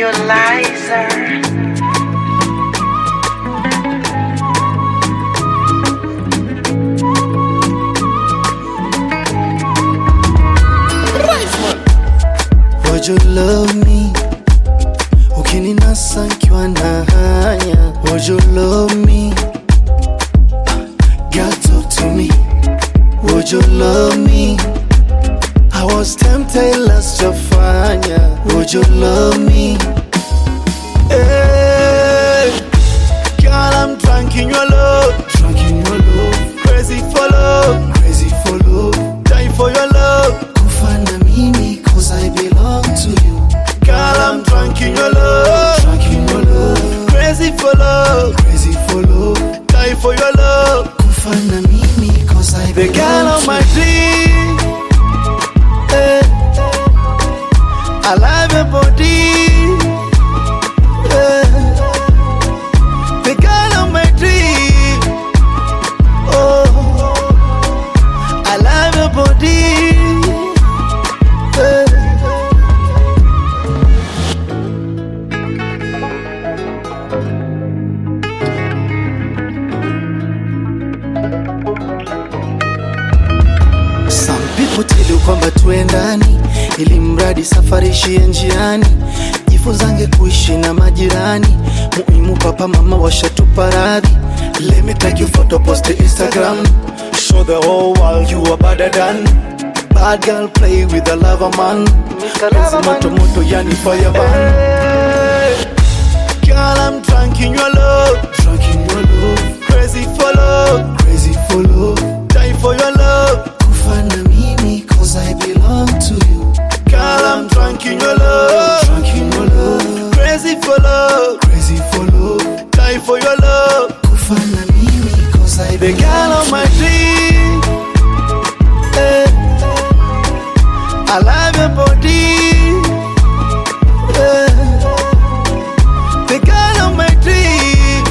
Nebulizer. Would you love me? Ukininasa nikiwa na haya. Would you love me? Girl, talk to me. Would you love me? I was tempted last to find ya. Would you love me? Hey, girl, I'm drunk in your love. Drunk in your love. Crazy for love. Crazy for love. Die for your love. Kufana mimi cause I belong to you. Girl, I'm drunk in your love. Drunk in your love. Crazy for love. Crazy for love. Die for your love. Kufana mimi cause I belong to you. The girl of my dream. Hey. I love your body. Hey. The girl of my dream. Oh, I love your body. Hey. Some people tell you kwamba tuendani, ili mradi safari ishie njiani. Jifunzange kuishi na majirani, muhimu papa mama washatupa radhi. Let me take your photo, post to Instagram. Show the whole world you are better than. Bad girl play with the lover man. Moto moto yani fireman. Hey. Girl, I'm drunk in your love. Drunk in your love. Crazy for love. Crazy for love. Die for your love. Kufana mimi cause I belong to you. Girl, I'm drunk in your love. Drunk in your love. Crazy for love. Crazy for love. Die for your love. Kufana mimi cause I belong to you. The girl of my dream. Hey. I love your body. Hey. The girl of my dream.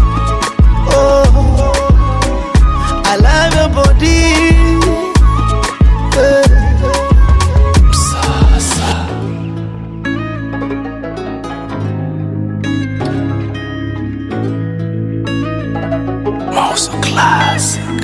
Oh, I love your body. Hey. Sasa. Mouse class.